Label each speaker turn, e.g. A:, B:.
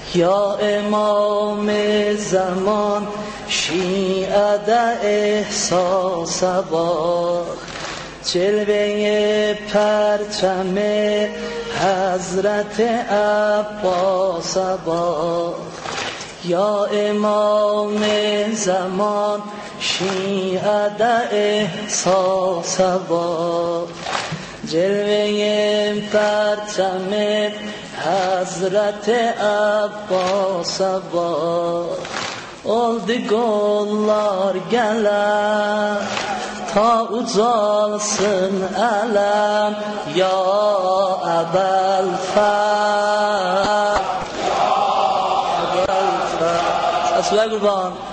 A: یا امام زمان شیعه احساس با جلوه پرچم حضرت عباس با یا امام زمان شیعه احساس با جلوه پرچم حضرت Abbas var. Oldu qollar gələn, ta ucalsın ələm, ya Əbəl Fəth. Səslər qurban.